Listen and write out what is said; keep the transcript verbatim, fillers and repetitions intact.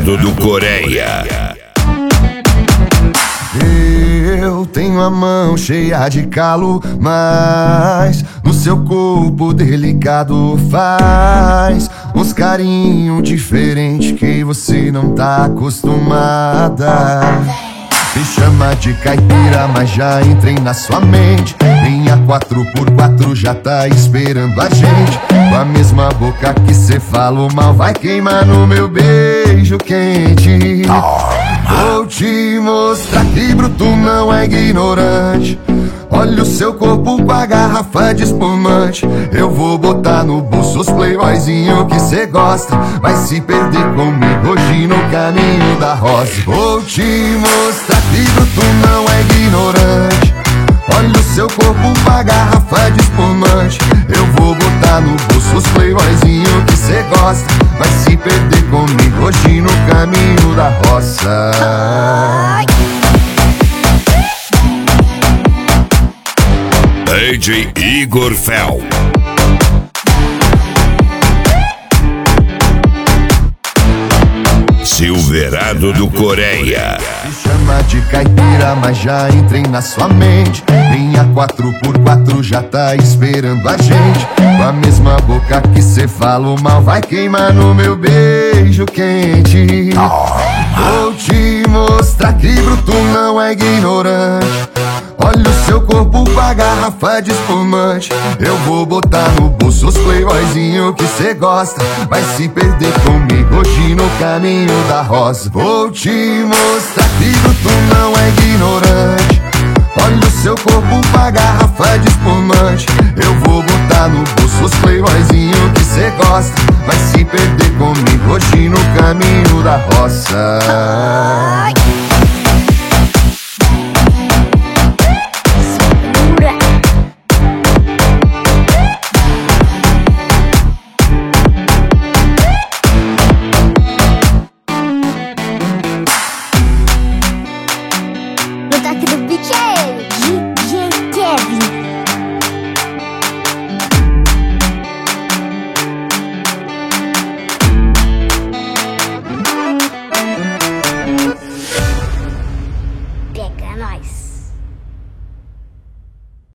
Silverado do Coreia. Eu tenho a mão cheia de calo, mas no seu corpo delicado faz uns carinho diferente que você não tá acostumada. Me chama de caipira, mas já entrei na sua mente. Minha quatro por quatro já tá esperando a gente. Com a mesma boca que cê falou mal, vai queimar no meu beijo quente. Vou te mostrar que bruto não é ignorante. Olha o seu corpo com a garrafa de espumante. Eu vou botar no bolso os playboyzinho que cê gosta. Vai se perder comigo hoje no caminho da rosa. Vou te mostrar que bruto não é ignorante. Olha o seu corpo com a garrafa de espumante. Eu vou botar no bolso os playboyzinho que cê gosta. Vai se perder comigo hoje no caminho da roça. D J Igor Fel. Silverado do Coreia. Me chama de caipira, mas já entrei na sua mente. Minha quatro por quatro já tá esperando a gente. Com a mesma boca que cê falou mal, vai queimar no meu beijo quente. Vou te mostrar que bruto não é ignorante. Olha o seu corpo com a garrafa de espumante. Eu vou botar no bolso os playboyzinho que cê gosta. Vai se perder comigo hoje no caminho da rosa. Vou te mostrar que bruto não é ignorante. Olha o seu corpo com a garrafa de espumante. Eu vou botar no bolso os playboyzinho que cê gosta. Vai se perder comigo hoje no caminho da roça. Aqui do D J, D J Kevin. Pega nós.